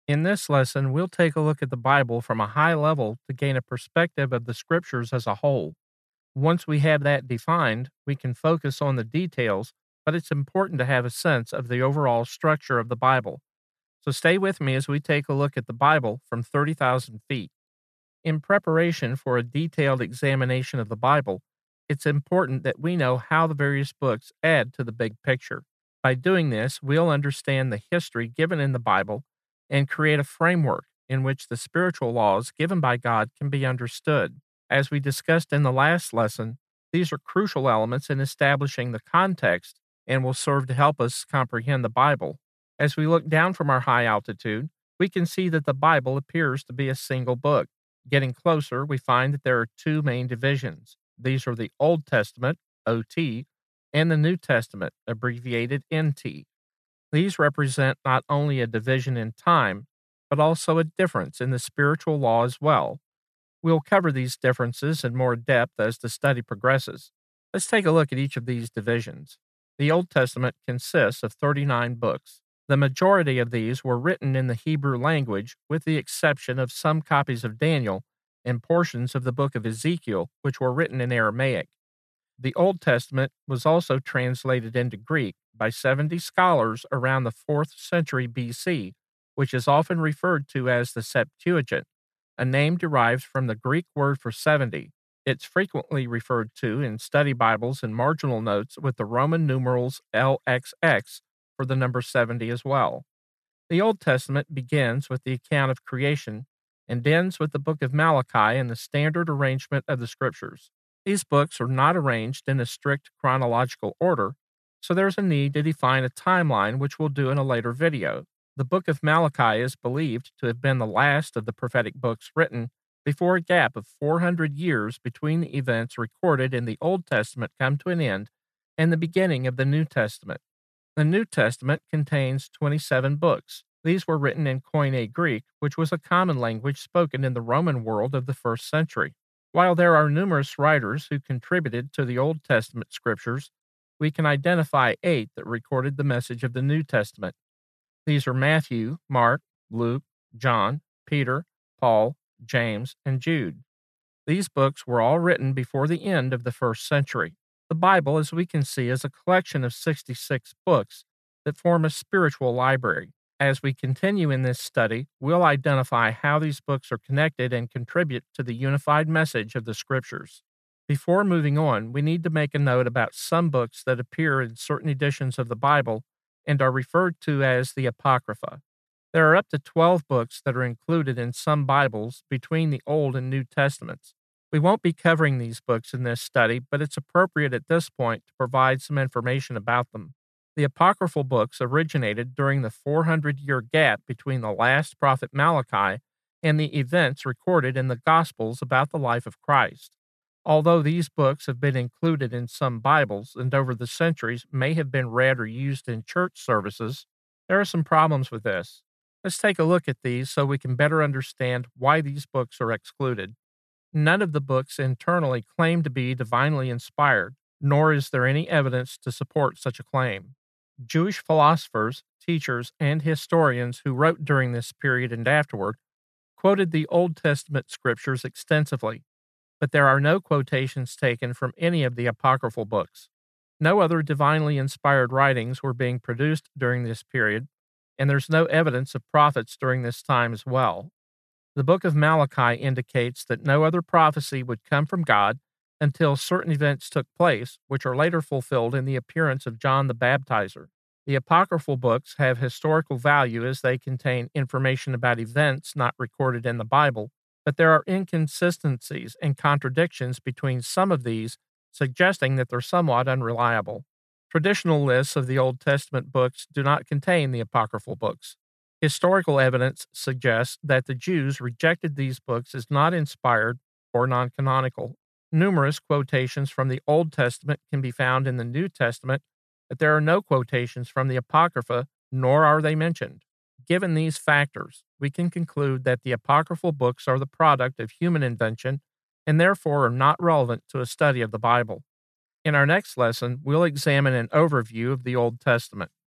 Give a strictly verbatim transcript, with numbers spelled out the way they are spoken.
In this lesson, we'll take a look at the Bible from a high level to gain a perspective of the Scriptures as a whole. Once we have that defined, we can focus on the details, but it's important to have a sense of the overall structure of the Bible. So stay with me as we take a look at the Bible from thirty thousand feet. In preparation for a detailed examination of the Bible, it's important that we know how the various books add to the big picture. By doing this, we'll understand the history given in the Bible and create a framework in which the spiritual laws given by God can be understood. As we discussed in the last lesson, these are crucial elements in establishing the context and will serve to help us comprehend the Bible. As we look down from our high altitude, we can see that the Bible appears to be a single book. Getting closer, we find that there are two main divisions. These are the Old Testament, O T, and the New Testament, abbreviated N T. These represent not only a division in time, but also a difference in the spiritual law as well. We'll cover these differences in more depth as the study progresses. Let's take a look at each of these divisions. The Old Testament consists of thirty-nine books. The majority of these were written in the Hebrew language, with the exception of some copies of Daniel and portions of the book of Ezekiel, which were written in Aramaic. The Old Testament was also translated into Greek by seventy scholars around the fourth century B C, which is often referred to as the Septuagint, a name derived from the Greek word for seventy. It's frequently referred to in study Bibles and marginal notes with the Roman numerals L X X for the number seventy as well. The Old Testament begins with the account of creation and ends with the book of Malachi and the standard arrangement of the Scriptures. These books are not arranged in a strict chronological order, so there's a need to define a timeline, which we'll do in a later video. The book of Malachi is believed to have been the last of the prophetic books written before a gap of four hundred years between the events recorded in the Old Testament come to an end and the beginning of the New Testament. The New Testament contains twenty-seven books. These were written in Koine Greek, which was a common language spoken in the Roman world of the first century. While there are numerous writers who contributed to the Old Testament scriptures, we can identify eight that recorded the message of the New Testament. These are Matthew, Mark, Luke, John, Peter, Paul, James, and Jude. These books were all written before the end of the first century. The Bible, as we can see, is a collection of sixty-six books that form a spiritual library. As we continue in this study, we'll identify how these books are connected and contribute to the unified message of the Scriptures. Before moving on, we need to make a note about some books that appear in certain editions of the Bible and are referred to as the Apocrypha. There are up to twelve books that are included in some Bibles between the Old and New Testaments. We won't be covering these books in this study, but it's appropriate at this point to provide some information about them. The apocryphal books originated during the four hundred year gap between the last prophet Malachi and the events recorded in the Gospels about the life of Christ. Although these books have been included in some Bibles and over the centuries may have been read or used in church services, there are some problems with this. Let's take a look at these so we can better understand why these books are excluded. None of the books internally claim to be divinely inspired, nor is there any evidence to support such a claim. Jewish philosophers, teachers, and historians who wrote during this period and afterward quoted the Old Testament scriptures extensively, but there are no quotations taken from any of the apocryphal books. No other divinely inspired writings were being produced during this period, and there's no evidence of prophets during this time as well. The book of Malachi indicates that no other prophecy would come from God until certain events took place, which are later fulfilled in the appearance of John the Baptizer. The apocryphal books have historical value as they contain information about events not recorded in the Bible, but there are inconsistencies and contradictions between some of these, suggesting that they're somewhat unreliable. Traditional lists of the Old Testament books do not contain the apocryphal books. Historical evidence suggests that the Jews rejected these books as not inspired or non-canonical. Numerous quotations from the Old Testament can be found in the New Testament, but there are no quotations from the Apocrypha, nor are they mentioned. Given these factors, we can conclude that the apocryphal books are the product of human invention and therefore are not relevant to a study of the Bible. In our next lesson, we'll examine an overview of the Old Testament.